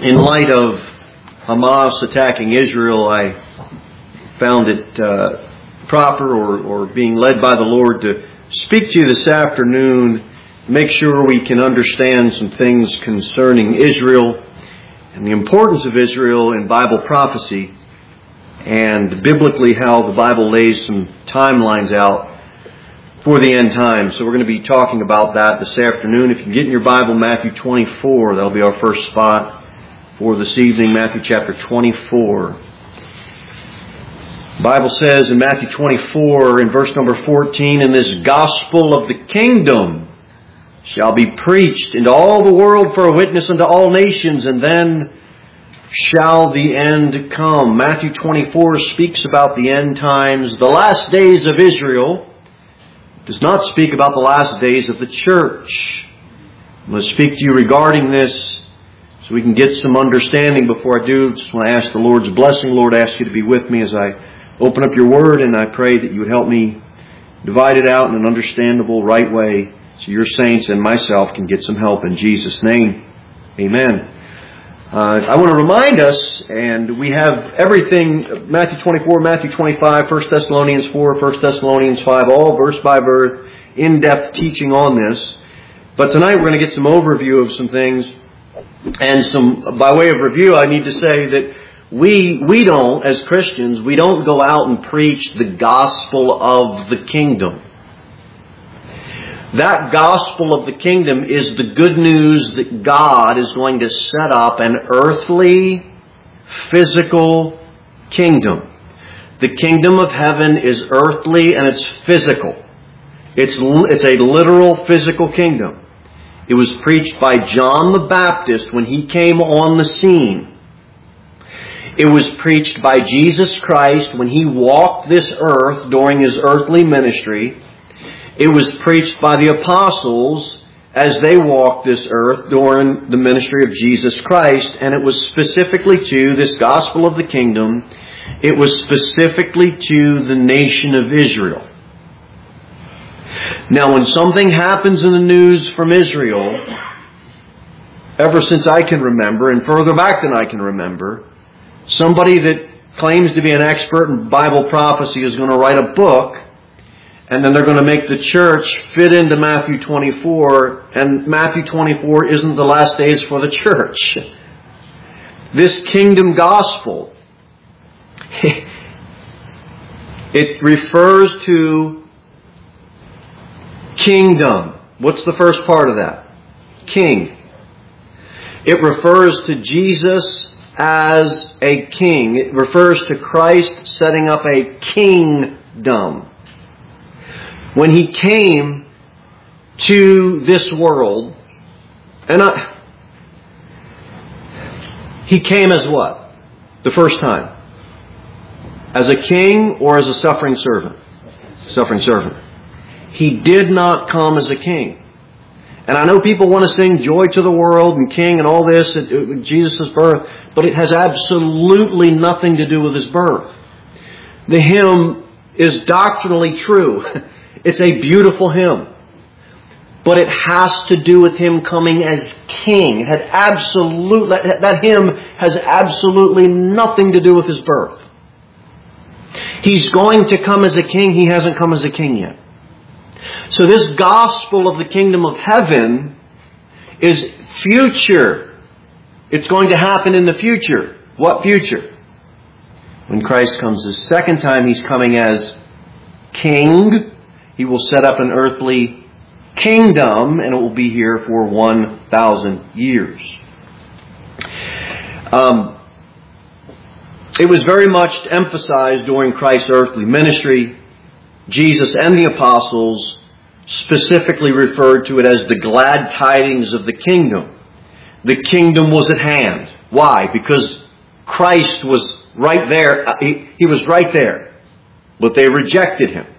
In light of Hamas attacking Israel, I found it proper or being led by the Lord to speak to you this afternoon, make sure we can understand some things concerning Israel and the importance of Israel in Bible prophecy, and biblically how the Bible lays some timelines out for the end times. So we're going to be talking about that this afternoon. If you can get in your Bible, Matthew 24, that'll be our first spot for this evening, Matthew chapter 24. The Bible says in Matthew 24, in verse number 14, "And this gospel of the kingdom shall be preached into all the world for a witness unto all nations, and then shall the end come." Matthew 24 speaks about the end times, the last days of Israel. It does not speak about the last days of the church. I'm going to speak to you regarding this so we can get some understanding. Before I do, just want to ask the Lord's blessing. Lord, I ask you to be with me as I open up your word, and I pray that you would help me divide it out in an understandable, right way so your saints and myself can get some help in Jesus' name. Amen. I want to remind us, and we have everything, Matthew 24, Matthew 25, 1 Thessalonians 4, 1 Thessalonians 5, all verse by verse, in-depth teaching on this. But tonight we're going to get some overview of some things. And by way of review, I need to say that we don't, as Christians, we don't go out and preach the gospel of the kingdom. That gospel of the kingdom is the good news that God is going to set up an earthly, physical kingdom. The kingdom of heaven is earthly and it's physical. It's a literal physical kingdom. It was preached by John the Baptist when he came on the scene. It was preached by Jesus Christ when he walked this earth during his earthly ministry. It was preached by the apostles as they walked this earth during the ministry of Jesus Christ. And it was specifically to this gospel of the kingdom. It was specifically to the nation of Israel. Now, when something happens in the news from Israel, ever since I can remember, and further back than I can remember, somebody that claims to be an expert in Bible prophecy is going to write a book, and then they're going to make the church fit into Matthew 24, and Matthew 24 isn't the last days for the church. This kingdom gospel, it refers to kingdom. What's the first part of that? King. It refers to Jesus as a king. It refers to Christ setting up a kingdom. When he came to this world, he came as what? The first time. As a king or as a suffering servant? Suffering servant. He did not come as a king. And I know people want to sing joy to the world and king and all this at Jesus' birth, but it has absolutely nothing to do with his birth. The hymn is doctrinally true. It's a beautiful hymn. But it has to do with him coming as king. That hymn has absolutely nothing to do with his birth. He's going to come as a king. He hasn't come as a king yet. So this gospel of the kingdom of heaven is future. It's going to happen in the future. What future? When Christ comes the second time, he's coming as king. He will set up an earthly kingdom, and it will be here for 1,000 years. It was very much emphasized during Christ's earthly ministry. Jesus and the apostles specifically referred to it as the glad tidings of the kingdom. The kingdom was at hand. Why? Because Christ was right there. He was right there. But they rejected him.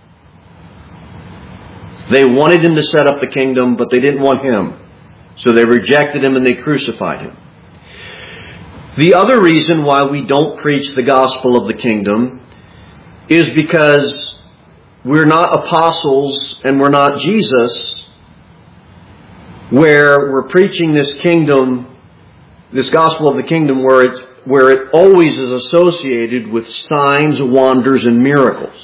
They wanted him to set up the kingdom, but they didn't want him. So they rejected him and they crucified him. The other reason why we don't preach the gospel of the kingdom is because we're not apostles and we're not Jesus, where we're preaching this kingdom This gospel of the kingdom where it always is associated with signs, wonders, and miracles.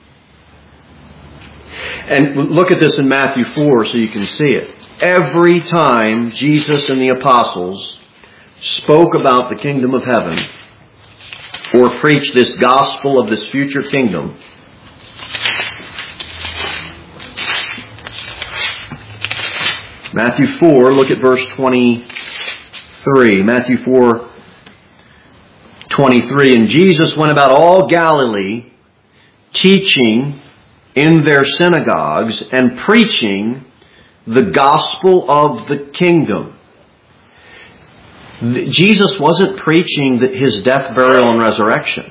And look at this in Matthew 4 so you can see it. Every time Jesus and the apostles spoke about the kingdom of heaven or preached this gospel of this future kingdom, Matthew 4, look at verse 23. Matthew 4:23. And Jesus went about all Galilee, teaching in their synagogues and preaching the gospel of the kingdom. Jesus wasn't preaching His death, burial, and resurrection.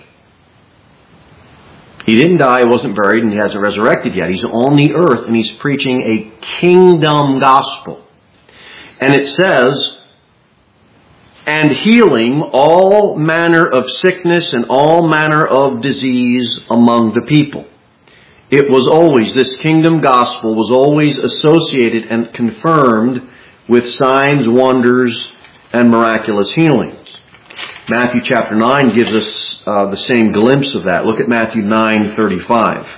He didn't die, He wasn't buried, and He hasn't resurrected yet. He's on the earth, and He's preaching a kingdom gospel. And it says, and healing all manner of sickness and all manner of disease among the people. It was always, this kingdom gospel was always associated and confirmed with signs, wonders, and miraculous healings. Matthew chapter 9 gives us the same glimpse of that. Look at Matthew 9:35.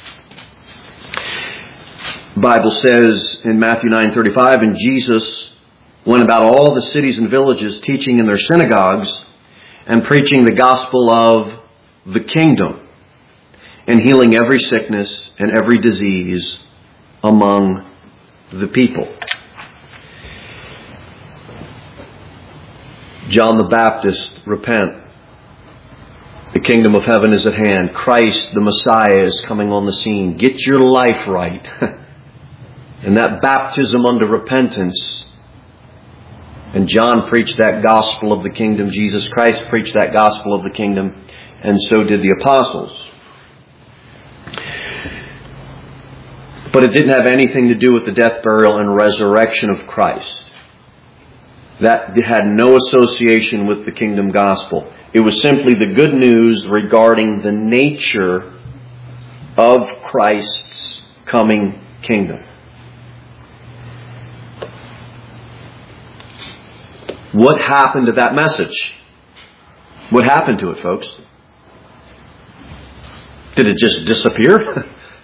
The Bible says in Matthew 9:35, and Jesus went about all the cities and villages, teaching in their synagogues and preaching the gospel of the kingdom, and healing every sickness and every disease among the people. John the Baptist, repent. The kingdom of heaven is at hand. Christ, the Messiah, is coming on the scene. Get your life right. And that baptism unto repentance. And John preached that gospel of the kingdom. Jesus Christ preached that gospel of the kingdom. And so did the apostles. But it didn't have anything to do with the death, burial, and resurrection of Christ. That had no association with the kingdom gospel. It was simply the good news regarding the nature of Christ's coming kingdom. What happened to that message? What happened to it, folks? Did it just disappear?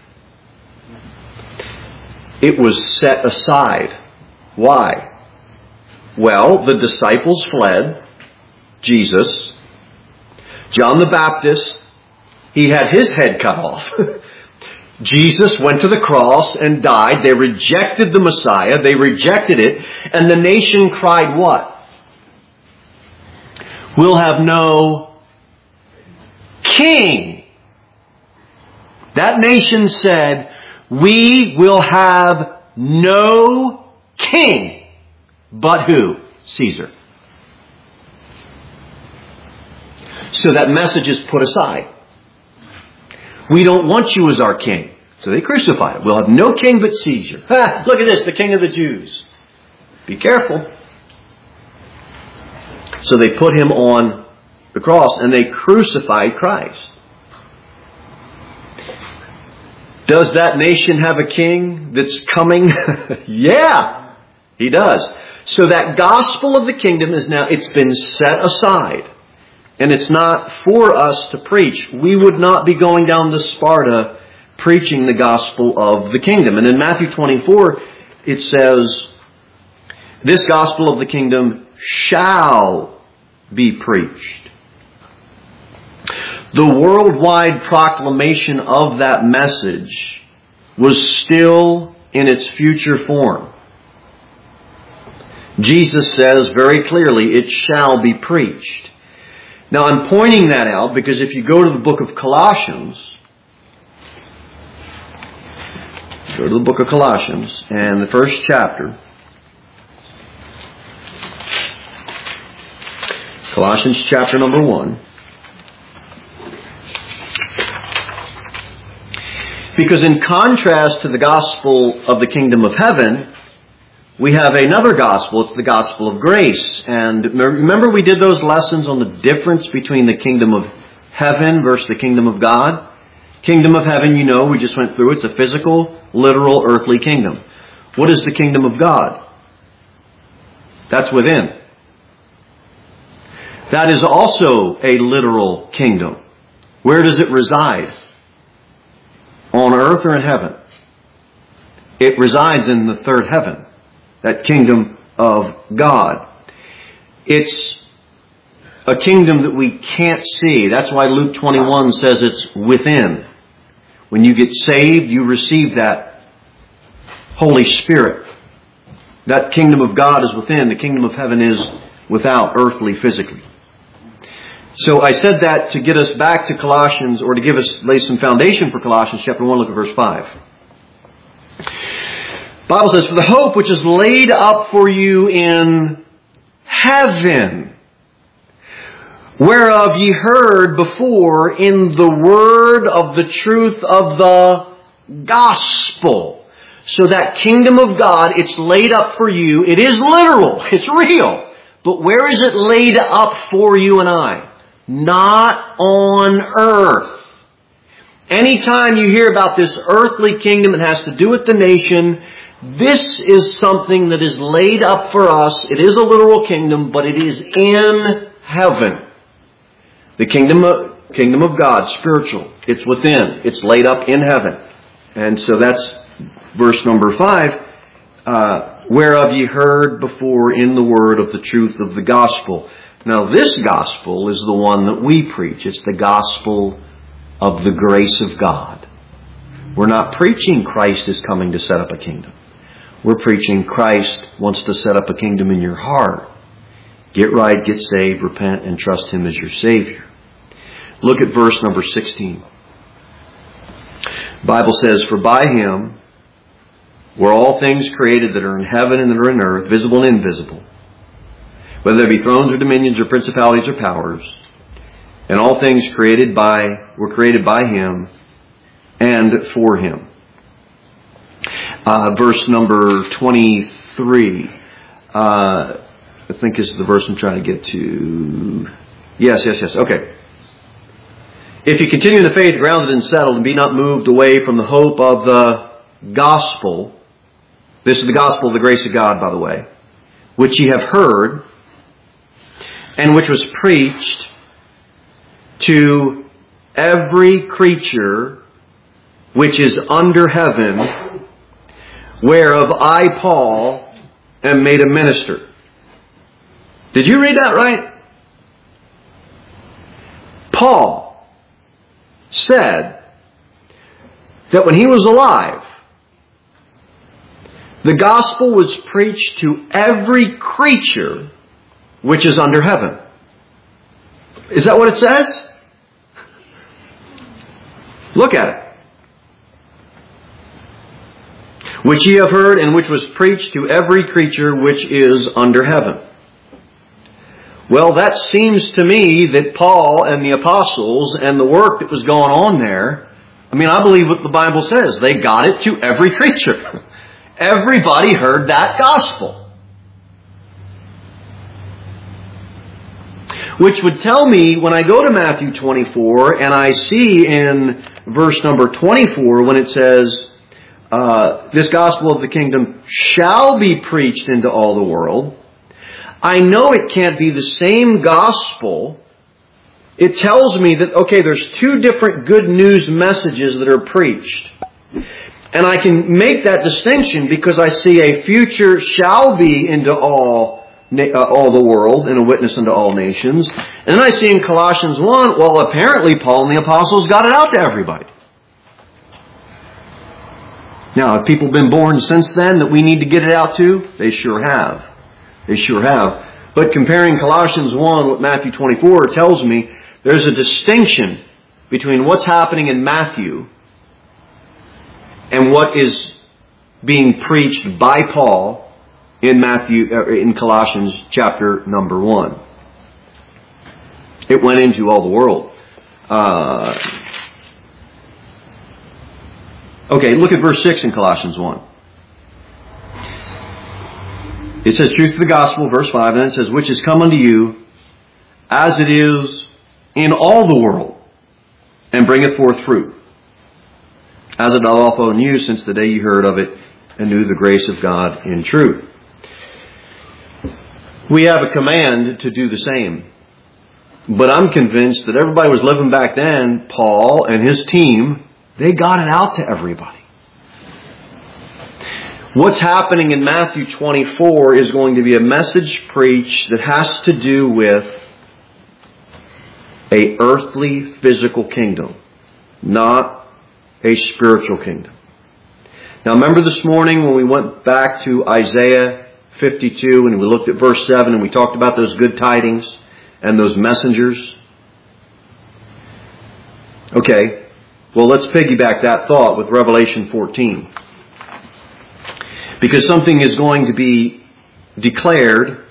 It was set aside. Why? Well, the disciples fled. Jesus. John the Baptist, he had his head cut off. Jesus went to the cross and died. They rejected the Messiah. They rejected it. And the nation cried what? We'll have no king. That nation said, we will have no king. But who? Caesar. So that message is put aside. We don't want you as our king. So they crucified him. We'll have no king but Caesar. Ha! Look at this, the king of the Jews. Be careful. So they put him on the cross and they crucified Christ. Does that nation have a king that's coming? Yeah, he does. So that gospel of the kingdom is now, it's been set aside. And it's not for us to preach. We would not be going down to Sparta preaching the gospel of the kingdom. And in Matthew 24, it says, this gospel of the kingdom shall be preached. The worldwide proclamation of that message was still in its future form. Jesus says very clearly, it shall be preached. Now I'm pointing that out because if you go to the book of Colossians, and the first chapter, Colossians chapter number 1. Because in contrast to the gospel of the kingdom of heaven, we have another gospel. It's the gospel of grace. And remember we did those lessons on the difference between the kingdom of heaven versus the kingdom of God? Kingdom of heaven, you know, we just went through. It's a physical, literal, earthly kingdom. What is the kingdom of God? That's within. That is also a literal kingdom. Where does it reside? On earth or in heaven? It resides in the third heaven, that kingdom of God. It's a kingdom that we can't see. That's why Luke 21 says it's within. When you get saved, you receive that Holy Spirit. That kingdom of God is within. The kingdom of heaven is without, earthly, physically. So I said that to get us back to Colossians, or to lay some foundation for Colossians chapter 1. Look at verse 5. The Bible says, "For the hope which is laid up for you in heaven, whereof ye heard before in the word of the truth of the gospel." So that kingdom of God, it's laid up for you. It is literal. It's real. But where is it laid up for you and I? Not on earth. Anytime you hear about this earthly kingdom that has to do with the nation, this is something that is laid up for us. It is a literal kingdom, but it is in heaven. The kingdom of God, spiritual. It's within. It's laid up in heaven. And so that's verse number 5. Whereof ye heard before in the word of the truth of the gospel. Now this gospel is the one that we preach. It's the gospel of the grace of God. We're not preaching Christ is coming to set up a kingdom. We're preaching Christ wants to set up a kingdom in your heart. Get right, get saved, repent, and trust Him as your Savior. Look at verse number 16. The Bible says, "For by Him were all things created that are in heaven and that are in earth, visible and invisible, whether there be thrones or dominions or principalities or powers, and all things were created by Him and for Him." Verse number 23, I think is the verse I'm trying to get to. Yes. Okay. "If you continue in the faith, grounded and settled, and be not moved away from the hope of the gospel." This is the gospel of the grace of God, by the way. "Which ye have heard, and which was preached to every creature which is under heaven, whereof I, Paul, am made a minister." Did you read that right? Paul said that when he was alive, the gospel was preached to every creature which is under heaven. Is that what it says? Look at it. "Which ye have heard, and which was preached to every creature which is under heaven." Well, that seems to me that Paul and the apostles and the work that was going on there, I believe what the Bible says. They got it to every creature. Everybody heard that gospel. Which would tell me, when I go to Matthew 24, and I see in verse number 24, when it says, "This gospel of the kingdom shall be preached into all the world," I know it can't be the same gospel. It tells me that, okay, there's two different good news messages that are preached. And I can make that distinction because I see a future shall be into all the world and a witness unto all nations. And then I see in Colossians 1, well, apparently Paul and the apostles got it out to everybody. Now, have people been born since then that we need to get it out to? They sure have. They sure have. But comparing Colossians 1 with Matthew 24 tells me there's a distinction between what's happening in Matthew and what is being preached by Paul in Colossians chapter number 1. It went into all the world. Okay, look at verse 6 in Colossians 1. It says, "Truth of the gospel," verse 5, and then it says, "which is come unto you as it is in all the world, and bringeth forth fruit, as it doth also in you, since the day you heard of it, and knew the grace of God in truth." We have a command to do the same. But I'm convinced that everybody was living back then, Paul and his team, they got it out to everybody. What's happening in Matthew 24 is going to be a message preached that has to do with a earthly, physical kingdom, not a spiritual kingdom. Now remember this morning when we went back to Isaiah 52 and we looked at verse 7 and we talked about those good tidings and those messengers? Okay, well let's piggyback that thought with Revelation 14. Because something is going to be declared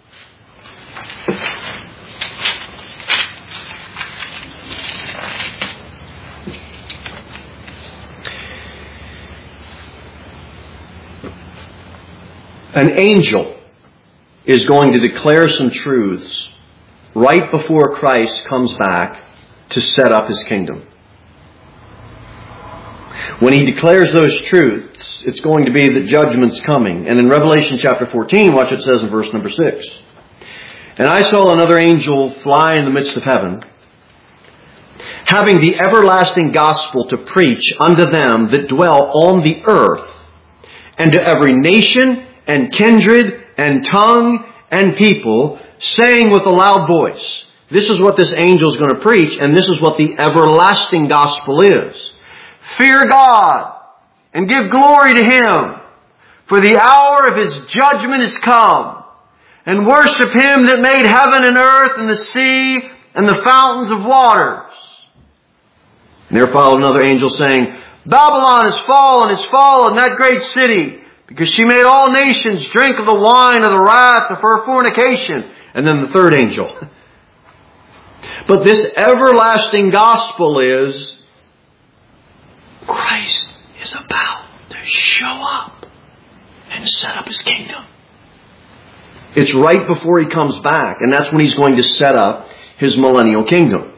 an angel is going to declare some truths right before Christ comes back to set up His kingdom. When He declares those truths, it's going to be that judgment's coming. And in Revelation chapter 14, watch what it says in verse number 6. And I saw another angel fly in the midst of heaven, having the everlasting gospel to preach unto them that dwell on the earth, and to every nation and kindred and tongue and people, saying with a loud voice. This is what this angel is going to preach, and this is what the everlasting gospel is. Fear God and give glory to Him, for the hour of His judgment is come, and worship Him that made heaven and earth and the sea and the fountains of waters. And there followed another angel saying, Babylon is fallen, that great city, because she made all nations drink of the wine of the wrath of her fornication. And then the third angel. But this everlasting gospel is, Christ is about to show up and set up His kingdom. It's right before He comes back, and that's when He's going to set up His millennial kingdom.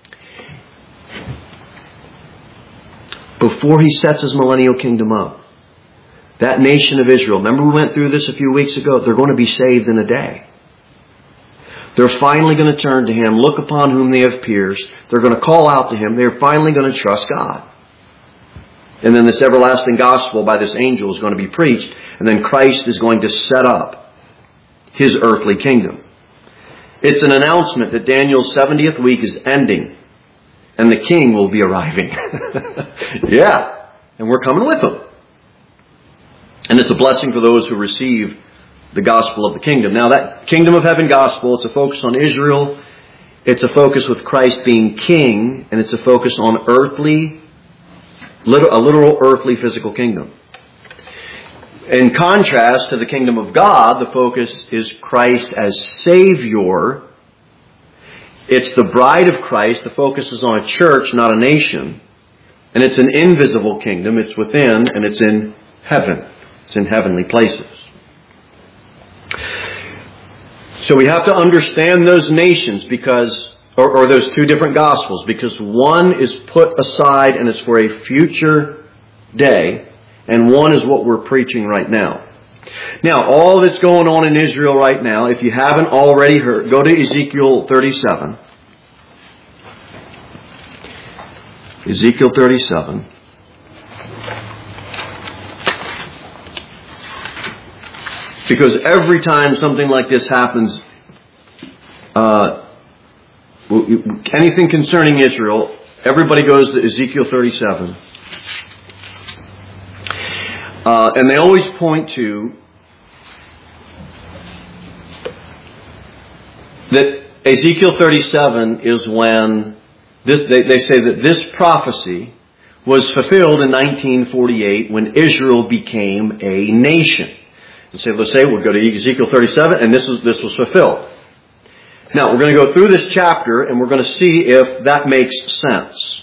Before He sets His millennial kingdom up, that nation of Israel, remember we went through this a few weeks ago, they're going to be saved in a day. They're finally going to turn to Him, look upon whom they have pierced. They're going to call out to Him. They're finally going to trust God. And then this everlasting gospel by this angel is going to be preached. And then Christ is going to set up His earthly kingdom. It's an announcement that Daniel's 70th week is ending. And the king will be arriving. Yeah. And we're coming with Him. And it's a blessing for those who receive the gospel of the kingdom. Now that kingdom of heaven gospel, it's a focus on Israel. It's a focus with Christ being king. And it's a focus on a literal earthly physical kingdom. In contrast to the kingdom of God, the focus is Christ as Savior. It's the bride of Christ. The focus is on a church, not a nation. And it's an invisible kingdom. It's within and it's in heaven. It's in heavenly places. So we have to understand those nations because, or those two different gospels, because one is put aside and it's for a future day, and one is what we're preaching right now. Now, all that's going on in Israel right now, if you haven't already heard, go to Ezekiel 37. Ezekiel 37. Because every time something like this happens, anything concerning Israel, everybody goes to Ezekiel 37. And they always point to that Ezekiel 37 is when they say that this prophecy was fulfilled in 1948 when Israel became a nation. And so let's say we'll go to Ezekiel 37, and this was fulfilled. Now, we're going to go through this chapter, and we're going to see if that makes sense.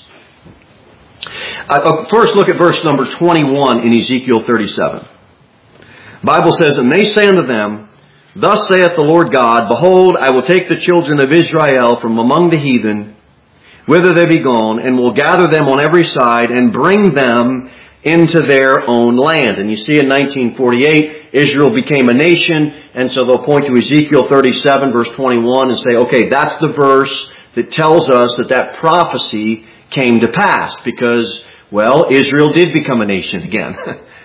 First, look at verse number 21 in Ezekiel 37. The Bible says, And they say unto them, Thus saith the Lord God, Behold, I will take the children of Israel from among the heathen, whither they be gone, and will gather them on every side, and bring them into their own land. And you see in 1948, Israel became a nation, and so they'll point to Ezekiel 37, verse 21, and say, okay, that's the verse that tells us that that prophecy came to pass, because, well, Israel did become a nation again.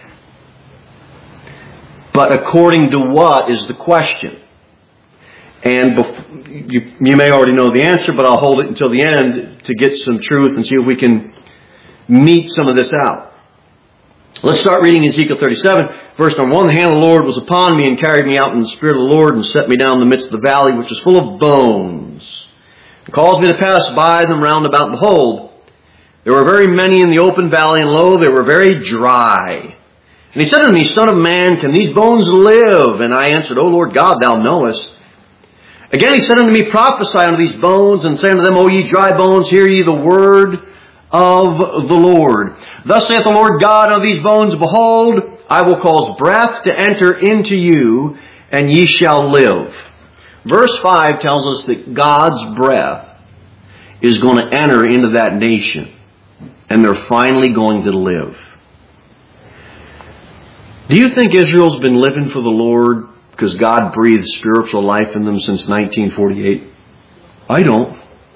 But according to what is the question? And you may already know the answer, but I'll hold it until the end to get some truth and see if we can meet some of this out. Let's start reading Ezekiel 37, verse number 1. The hand of the Lord was upon me and carried me out in the Spirit of the Lord and set me down in the midst of the valley, which was full of bones. And caused me to pass by them round about, and behold, there were very many in the open valley, and lo, they were very dry. And he said unto me, Son of man, can these bones live? And I answered, O Lord God, thou knowest. Again he said unto me, Prophesy unto these bones, and say unto them, O ye dry bones, hear ye the word of the Lord. Thus saith the Lord God of these bones, Behold, I will cause breath to enter into you, and ye shall live. Verse 5 tells us that God's breath is going to enter into that nation, and they're finally going to live. Do you think Israel's been living for the Lord because God breathed spiritual life in them since 1948? I don't.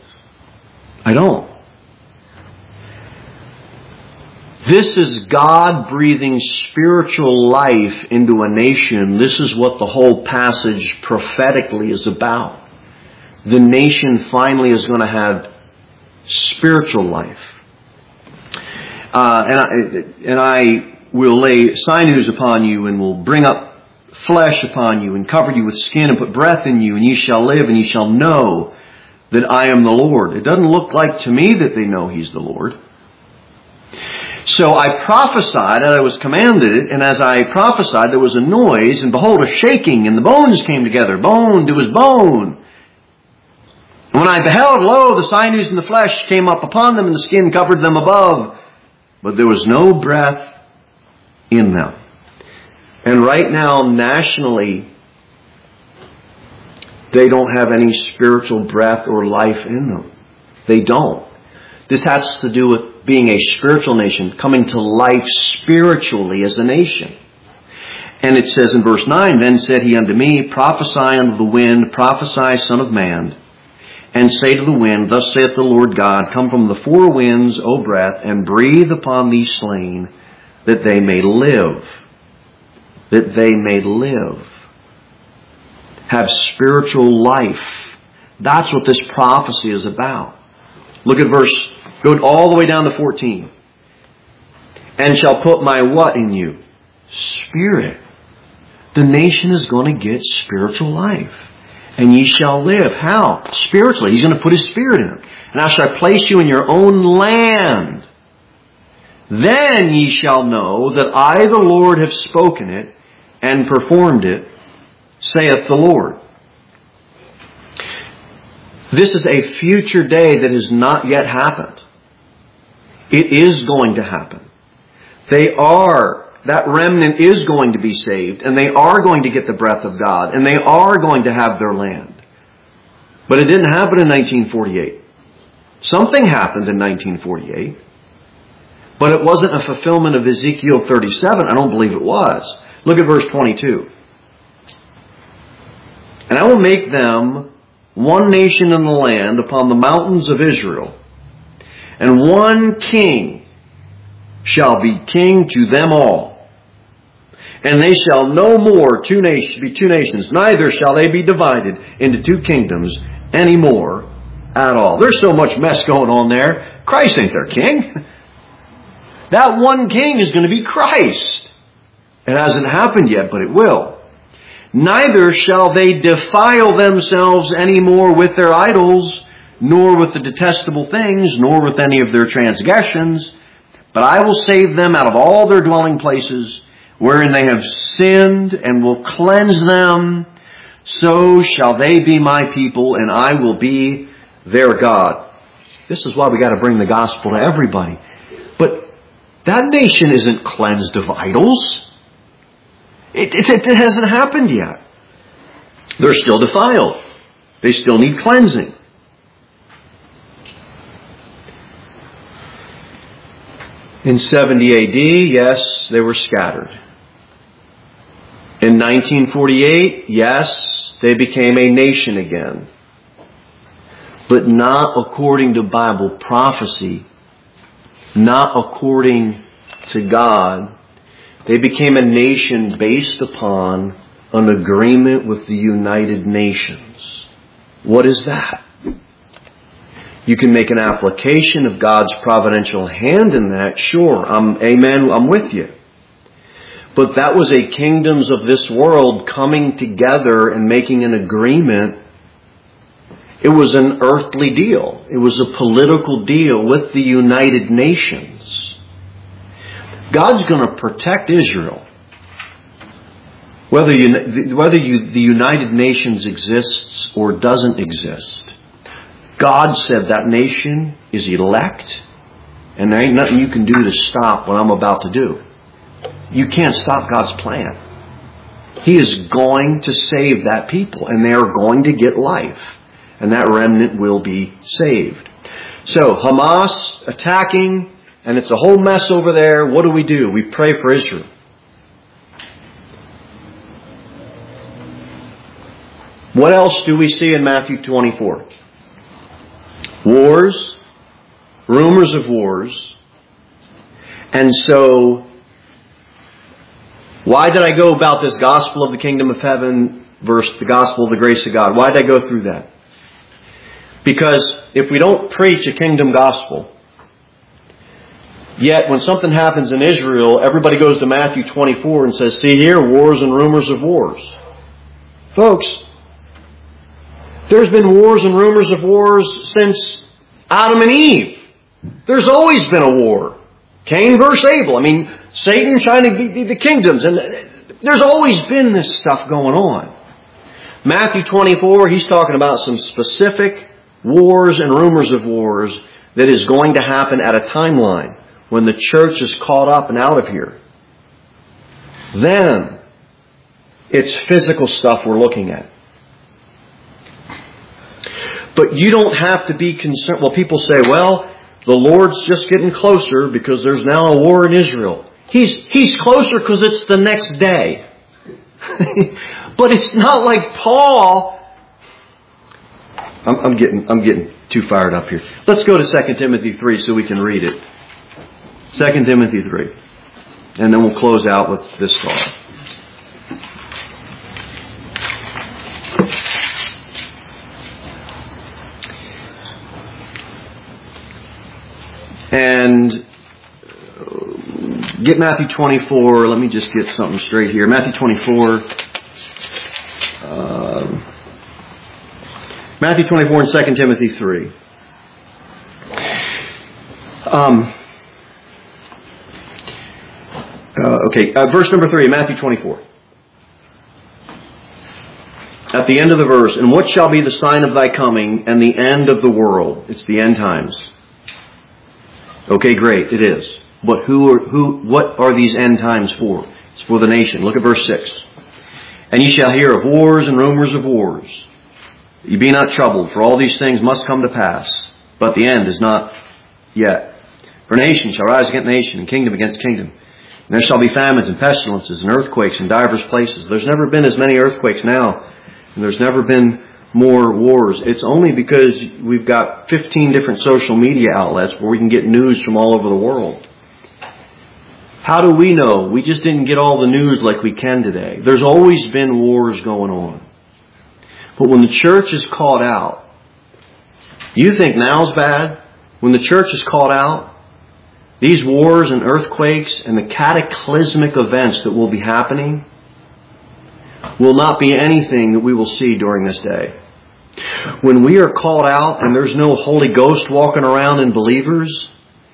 This is God breathing spiritual life into a nation. This is what the whole passage prophetically is about. The nation finally is going to have spiritual life. And I will lay sinews upon you, and will bring up flesh upon you, and cover you with skin, and put breath in you, and ye shall live, and ye shall know that I am the Lord. It doesn't look like to me that they know He's the Lord. So I prophesied, and I was commanded it, and as I prophesied, there was a noise, and behold, a shaking, and the bones came together, bone to his bone. And when I beheld, lo, the sinews and the flesh came up upon them, and the skin covered them above, but there was no breath in them. And right now, nationally, they don't have any spiritual breath or life in them. They don't. This has to do with being a spiritual nation, coming to life spiritually as a nation. And it says in verse 9, Then said he unto me, Prophesy unto the wind, prophesy, son of man, and say to the wind, Thus saith the Lord God, Come from the four winds, O breath, and breathe upon these slain, that they may live. That they may live. Have spiritual life. That's what this prophecy is about. Look at go all the way down to 14. And shall put my what in you? Spirit. The nation is going to get spiritual life. And ye shall live. How? Spiritually. He's going to put His Spirit in them. And I shall place you in your own land. Then ye shall know that I, the Lord, have spoken it and performed it, saith the Lord. This is a future day that has not yet happened. It is going to happen. That remnant is going to be saved, and they are going to get the breath of God, and they are going to have their land. But it didn't happen in 1948. Something happened in 1948. But it wasn't a fulfillment of Ezekiel 37. I don't believe it was. Look at verse 22. And I will make them one nation in the land upon the mountains of Israel, and one king shall be king to them all. And they shall no more be two nations, neither shall they be divided into two kingdoms any more at all. There's so much mess going on there. Christ ain't their king. That one king is going to be Christ. It hasn't happened yet, but it will. Neither shall they defile themselves any more with their idols, nor with the detestable things, nor with any of their transgressions. But I will save them out of all their dwelling places, wherein they have sinned, and will cleanse them. So shall they be my people, and I will be their God. This is why we got to bring the gospel to everybody. But that nation isn't cleansed of idols. It hasn't happened yet. They're still defiled. They still need cleansing. In 70 AD, yes, they were scattered. In 1948, yes, they became a nation again. But not according to Bible prophecy, not according to God. They became a nation based upon an agreement with the United Nations. What is that? You can make an application of God's providential hand in that. Sure, amen, I'm with you. But that was a kingdoms of this world coming together and making an agreement. It was an earthly deal. It was a political deal with the United Nations. God's going to protect Israel. Whether the United Nations exists or doesn't exist. God said that nation is elect, and there ain't nothing you can do to stop what I'm about to do. You can't stop God's plan. He is going to save that people, and they are going to get life, and that remnant will be saved. So, Hamas attacking, and it's a whole mess over there. What do? We pray for Israel. What else do we see in Matthew 24? Wars, rumors of wars. And so, why did I go about this gospel of the kingdom of heaven versus the gospel of the grace of God? Why did I go through that? Because if we don't preach a kingdom gospel, yet when something happens in Israel, everybody goes to Matthew 24 and says, see here, wars and rumors of wars. Folks, there's been wars and rumors of wars since Adam and Eve. There's always been a war. Cain versus Abel. I mean, Satan trying to beat the kingdoms. And there's always been this stuff going on. Matthew 24, he's talking about some specific wars and rumors of wars that is going to happen at a timeline when the church is caught up and out of here. Then, it's physical stuff we're looking at. But you don't have to be concerned. Well, people say, well, the Lord's just getting closer because there's now a war in Israel. He's closer because it's the next day. But it's not like Paul. I'm getting too fired up here. Let's go to 2 Timothy 3 so we can read it. 2 Timothy 3. And then we'll close out with this thought. And get Matthew 24. Let me just get something straight here. Matthew 24. Matthew 24 and 2 Timothy 3. Verse number 3, Matthew 24. At the end of the verse, and what shall be the sign of thy coming and the end of the world? It's the end times. Okay, great, it is. But what are these end times for? It's for the nation. Look at verse 6. And ye shall hear of wars and rumors of wars. Ye be not troubled, for all these things must come to pass. But the end is not yet. For nation shall rise against nation, and kingdom against kingdom. And there shall be famines and pestilences and earthquakes in divers places. There's never been as many earthquakes now, and there's never been more wars. It's only because we've got 15 different social media outlets where we can get news from all over the world. How do we know? We just didn't get all the news like we can today. There's always been wars going on. But when the church is called out, you think now's bad? When the church is called out, these wars and earthquakes and the cataclysmic events that will be happening will not be anything that we will see during this day. When we are called out and there's no Holy Ghost walking around in believers,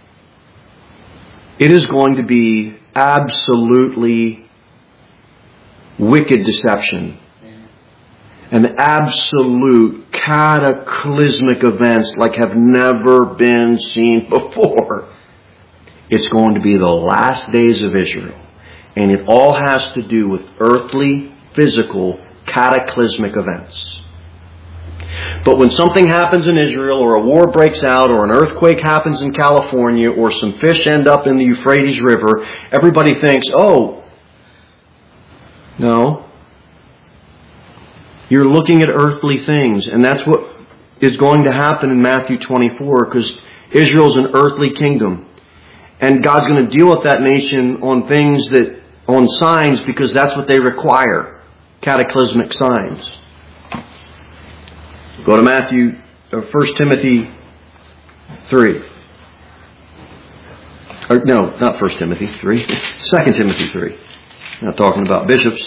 it is going to be absolutely wicked deception. And absolute cataclysmic events like have never been seen before. It's going to be the last days of Israel. And it all has to do with earthly, physical, cataclysmic events. But when something happens in Israel, or a war breaks out, or an earthquake happens in California, or some fish end up in the Euphrates River, everybody thinks, oh, no. You're looking at earthly things, and that's what is going to happen in Matthew 24, because Israel's an earthly kingdom. And God's going to deal with that nation on signs, because that's what they require. Cataclysmic signs. Go to 1 Timothy 3. No, not 1 Timothy 3. 2 Timothy 3. Not talking about bishops.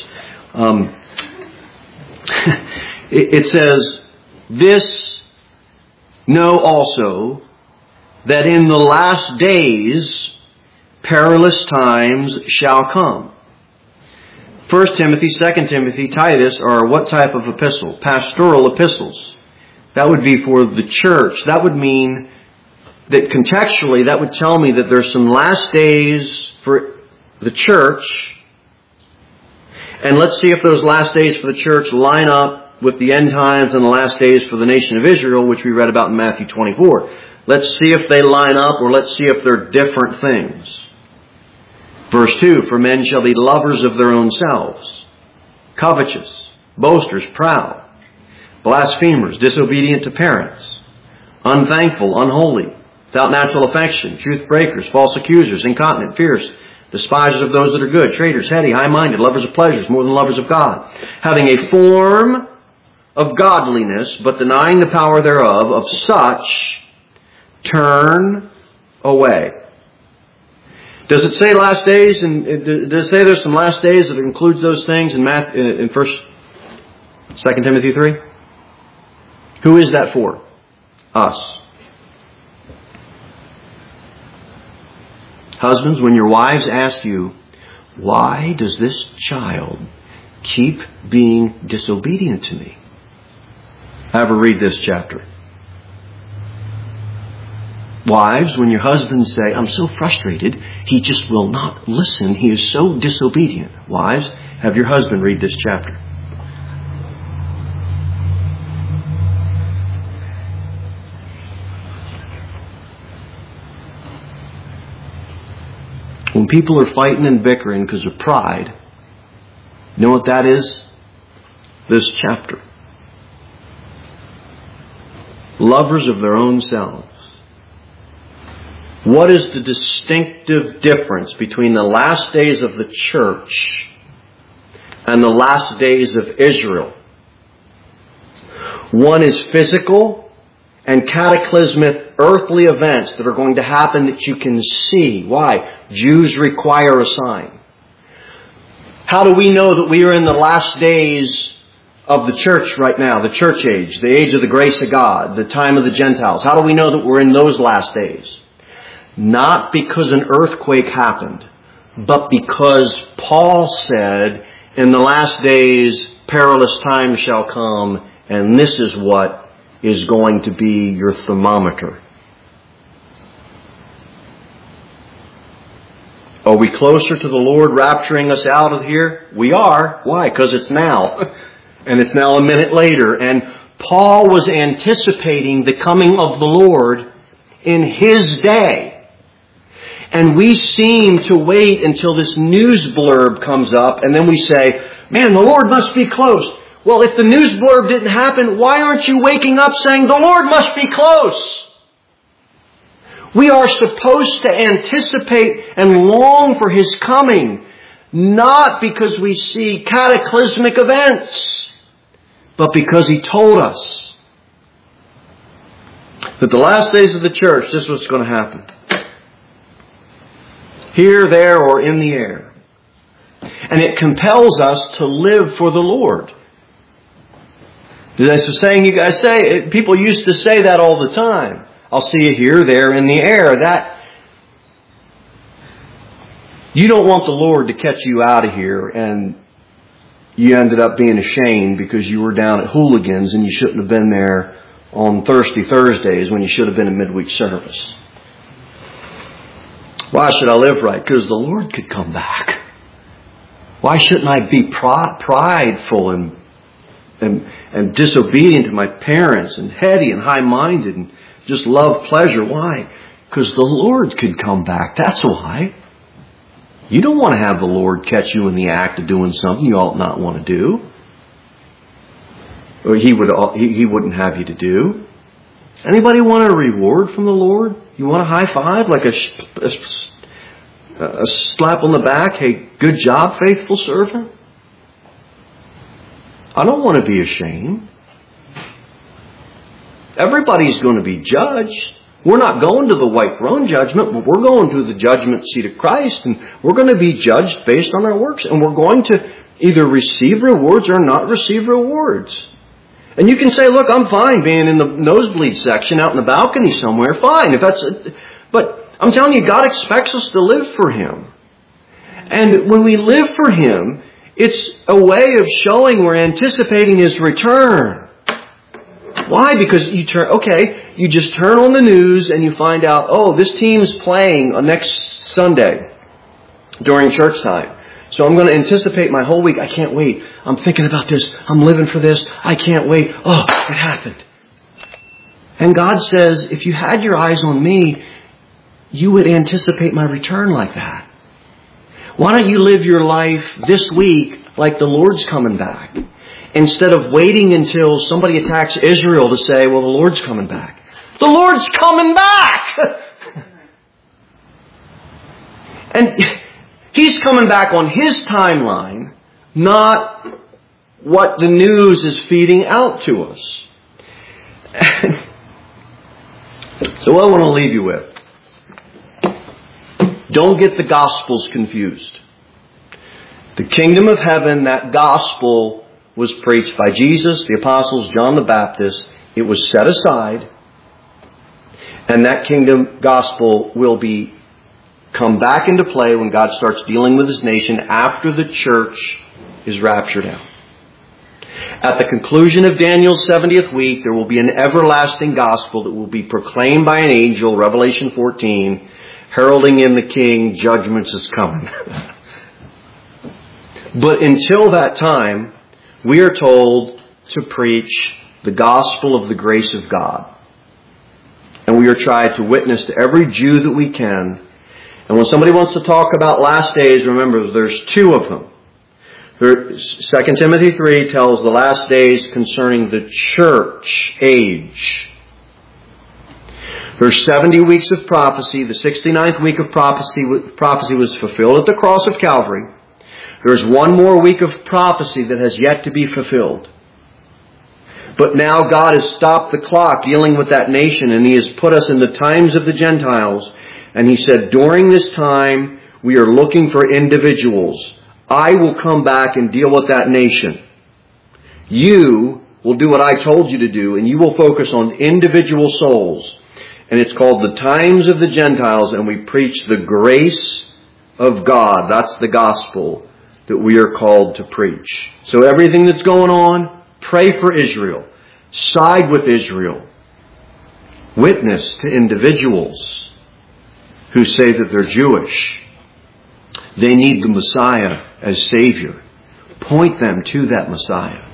It says, "This know also, that in the last days perilous times shall come." 1 Timothy, 2 Timothy, Titus are what type of epistle? Pastoral epistles. That would be for the church. That would mean that contextually, that would tell me that there's some last days for the church. And let's see if those last days for the church line up with the end times and the last days for the nation of Israel, which we read about in Matthew 24. Let's see if they line up, or let's see if they're different things. Verse 2, "For men shall be lovers of their own selves, covetous, boasters, proud, blasphemers, disobedient to parents, unthankful, unholy, without natural affection, truth breakers, false accusers, incontinent, fierce, despisers of those that are good, traitors, heady, high-minded, lovers of pleasures more than lovers of God, having a form of godliness, but denying the power thereof, of such turn away." Does it say last days? And does it say there's some last days that includes those things in 2 Timothy 3? Who is that for? Us. Husbands, when your wives ask you, "Why does this child keep being disobedient to me?" have her read this chapter. Wives, when your husbands say, "I'm so frustrated, he just will not listen. He is so disobedient." Wives, have your husband read this chapter. When people are fighting and bickering because of pride, you know what that is? This chapter. Lovers of their own selves. What is the distinctive difference between the last days of the church and the last days of Israel? One is physical and cataclysmic earthly events that are going to happen that you can see. Why? Jews require a sign. How do we know that we are in the last days of the church right now, the church age, the age of the grace of God, the time of the Gentiles? How do we know that we're in those last days? Not because an earthquake happened, but because Paul said, "In the last days, perilous times shall come, and this is what is going to be your thermometer." Are we closer to the Lord rapturing us out of here? We are. Why? Because it's now. And it's now a minute later. And Paul was anticipating the coming of the Lord in his day. And we seem to wait until this news blurb comes up, and then we say, "Man, the Lord must be close." Well, if the news blurb didn't happen, why aren't you waking up saying, "The Lord must be close"? We are supposed to anticipate and long for His coming, not because we see cataclysmic events, but because He told us that the last days of the church, this is what's going to happen. Here, there, or in the air. And it compels us to live for the Lord. As the saying you guys say, people used to say that all the time. I'll see you here, there, in the air. That you don't want the Lord to catch you out of here and you ended up being ashamed because you were down at Hooligans and you shouldn't have been there on Thirsty Thursdays when you should have been in midweek service. Why should I live right? Because the Lord could come back. Why shouldn't I be prideful and am disobedient to my parents and heady and high-minded and just love pleasure. Why? Because the Lord could come back. That's why. You don't want to have the Lord catch you in the act of doing something you ought not want to do. Or He wouldn't have you to do. Anybody want a reward from the Lord? You want a high five? Like a slap on the back? Hey, good job, faithful servant? I don't want to be ashamed. Everybody's going to be judged. We're not going to the white throne judgment, but we're going to the judgment seat of Christ, and we're going to be judged based on our works, and we're going to either receive rewards or not receive rewards. And you can say, look, I'm fine being in the nosebleed section out in the balcony somewhere. Fine. But I'm telling you, God expects us to live for Him. And when we live for Him, it's a way of showing we're anticipating His return. Why? Because you just turn on the news and you find out, oh, this team's playing on next Sunday during church time. So I'm going to anticipate my whole week. I can't wait. I'm thinking about this. I'm living for this. I can't wait. Oh, it happened. And God says, if you had your eyes on me, you would anticipate my return like that. Why don't you live your life this week like the Lord's coming back? Instead of waiting until somebody attacks Israel to say, well, the Lord's coming back. The Lord's coming back! And He's coming back on His timeline, not what the news is feeding out to us. So what I want to leave you with. Don't get the Gospels confused. The kingdom of heaven, that gospel was preached by Jesus, the apostles, John the Baptist. It was set aside. And that kingdom gospel will come back into play when God starts dealing with His nation after the church is raptured out. At the conclusion of Daniel's 70th week, there will be an everlasting gospel that will be proclaimed by an angel, Revelation 14, heralding in the King, judgment is coming. But until that time, we are told to preach the gospel of the grace of God. And we are trying to witness to every Jew that we can. And when somebody wants to talk about last days, remember, there's two of them. 2 Timothy 3 tells the last days concerning the church age. There's 70 weeks of prophecy. The 69th week of prophecy was fulfilled at the cross of Calvary. There's one more week of prophecy that has yet to be fulfilled. But now God has stopped the clock dealing with that nation, and He has put us in the times of the Gentiles. And He said, during this time, we are looking for individuals. I will come back and deal with that nation. You will do what I told you to do, and you will focus on individual souls. And it's called the times of the Gentiles, and we preach the grace of God. That's the gospel that we are called to preach. So everything that's going on, pray for Israel. Side with Israel. Witness to individuals who say that they're Jewish. They need the Messiah as Savior. Point them to that Messiah.